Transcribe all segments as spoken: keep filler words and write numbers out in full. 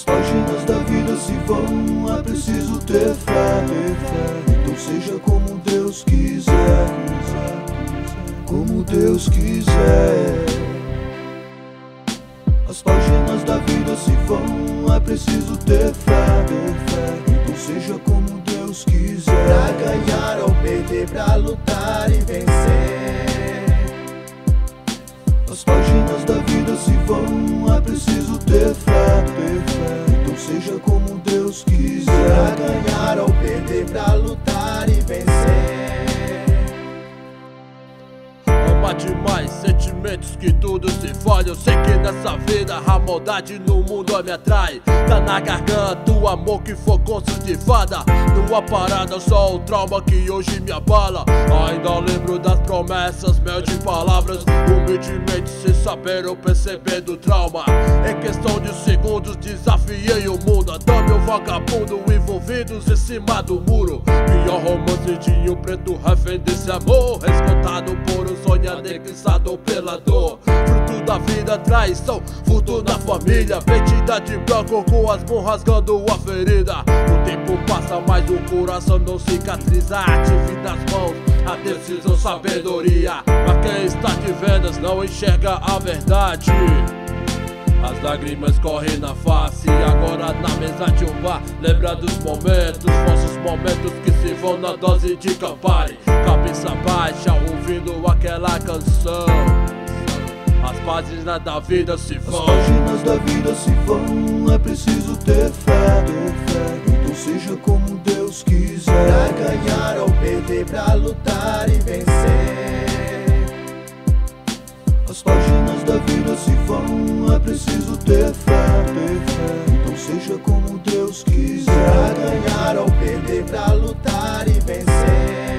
páginas da vida se vão, é preciso ter fé, ter fé. Então seja como Deus quiser, como Deus quiser. As páginas da vida se vão, é preciso ter fé, ter fé. Então seja como Deus quiser. Pra ganhar ou perder, pra lutar e vencer. As páginas da vida se vão, é preciso ter fé, ter fé. Então seja como Deus quiser. Pra ganhar ou perder, pra lutar e vencer. Ama demais, sentimentos que tudo se fode. Eu sei que nessa vida a maldade no mundo me atrai. Tá na garganta o amor que for conto de fada. Numa parada só o trauma que hoje me abala. Ainda lembro das promessas, mel de palavras. Humildemente sem saber ou perceber do trauma. Em questão de segundos desafiei o mundo. Adame o vagabundo envolvidos em cima do muro. Pior romance de um preto refém desse amor. Escutado por um sonho anexado pela dor. Fruto da vida, traição, furto na família. Vestida de branco com as mãos rasgando a ferida. O tempo passa, mas o coração não cicatriza. Ative nas mãos a decisão, sabedoria. Mas quem está de vendas não enxerga a verdade. As lágrimas correm na face, agora na mesa de um bar. Lembra dos momentos, nossos momentos que se vão na dose de Campari. Cabeça baixa, ouvindo aquela canção. As páginas da vida se vão. As páginas da vida se vão, é preciso ter fé, ter fé. Então seja como Deus quiser. Pra ganhar ou perder, pra lutar e vencer. As páginas da vida se vão, é preciso ter fé, ter fé. Então seja como Deus quiser. Pra ganhar ou perder, pra lutar e vencer.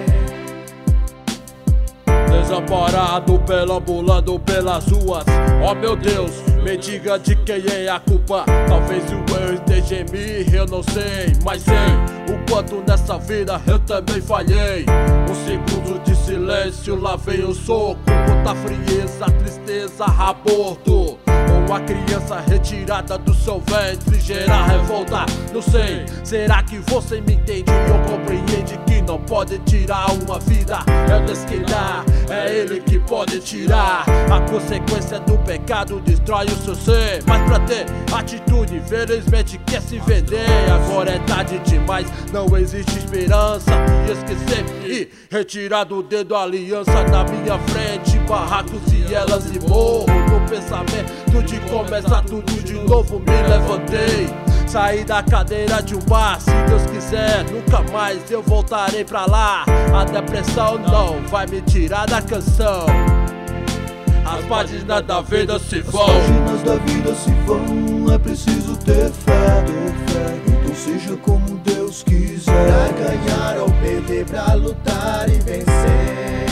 Desamparado, perambulando pelas ruas. Oh meu Deus, me diga de quem é a culpa. Talvez o erro esteja em mim, eu não sei. Mas sei o quanto nessa vida eu também falhei. Um segundo de silêncio, lá vem o soco. Conta frieza, tristeza, aborto. Uma criança retirada do seu ventre gera revolta. Não sei, será que você me entende ou compreende que não pode tirar uma vida? É Deus que dá, é Ele que pode tirar. A consequência do pecado destrói o seu ser. Mas pra ter atitude, infelizmente quer se vender. Agora é tarde demais, não existe esperança de esquecer e retirar do dedo a aliança na minha frente. Barracos e elas e morro no pensamento de começar tudo de novo. Me levantei, saí da cadeira de um bar. Se Deus quiser, nunca mais eu voltarei pra lá. A depressão não vai me tirar da canção. As páginas da vida se vão. As páginas da vida se vão, é preciso ter fé, ter fé. Então seja como Deus quiser. Pra ganhar ou perder, pra lutar e vencer.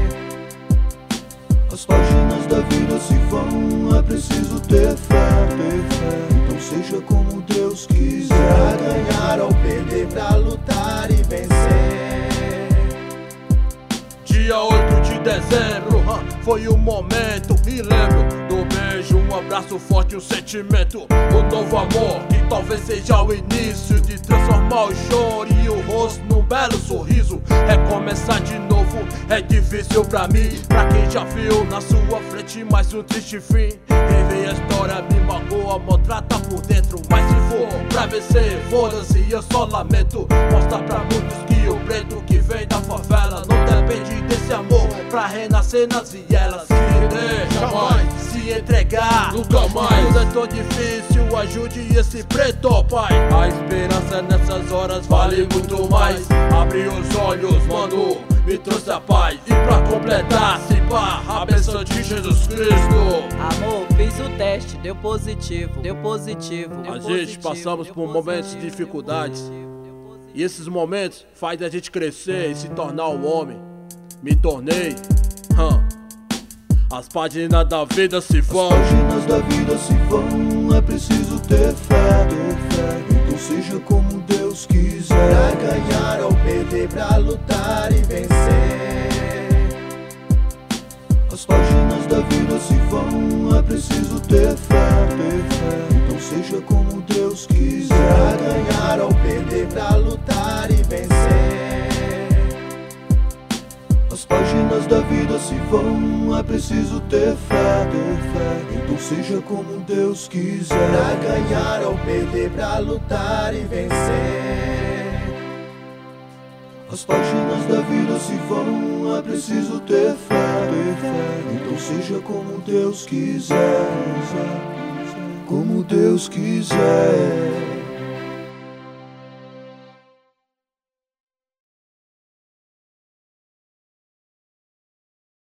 As páginas da vida se vão, é preciso ter fé, ter fé. Então seja como Deus quiser. Pra ganhar ou perder, pra lutar e vencer. Dia oito de dezembro, foi o momento. Me lembro do beijo, um abraço forte, um sentimento. Um novo amor que talvez seja o início de transformar o choro e o rosto num belo sorriso. Recomeçar de novo é difícil pra mim. Pra quem já viu na sua frente mais um triste fim. Rever a história me magoa, maltrata por dentro. Mas se for pra vencer, foda-se, eu só lamento. Mostra pra muitos que o preto que vem da favela não depende desse amor pra renascer nas vielas. Se render, jamais se entregar, nunca mais. Tudo é tão difícil, ajude esse preto, ó pai. A esperança nessas horas vale muito mais. Abre os olhos, mano, me trouxe a paz. E pra completar, se pá, a bênção de Jesus Cristo. Amor, fiz o teste, deu positivo, deu positivo. Deu A gente positivo, passamos deu por positivo, momentos de deu dificuldades. positivo, deu positivo. E esses momentos fazem a gente crescer e se tornar um homem. Me tornei, hum. As páginas da vida se vão. As páginas da vida se vão, é preciso ter fé, ter fé. Então seja como Deus quiser. Pra ganhar ou perder, pra lutar e vencer. As páginas da vida se vão, é preciso ter fé, ter fé. Então seja como da vida se vão, é preciso ter fé, ter fé. Então seja como Deus quiser. Pra ganhar ou perder, pra lutar e vencer. As páginas da vida se vão, é preciso ter fé, ter fé. Então seja como Deus quiser, como Deus quiser.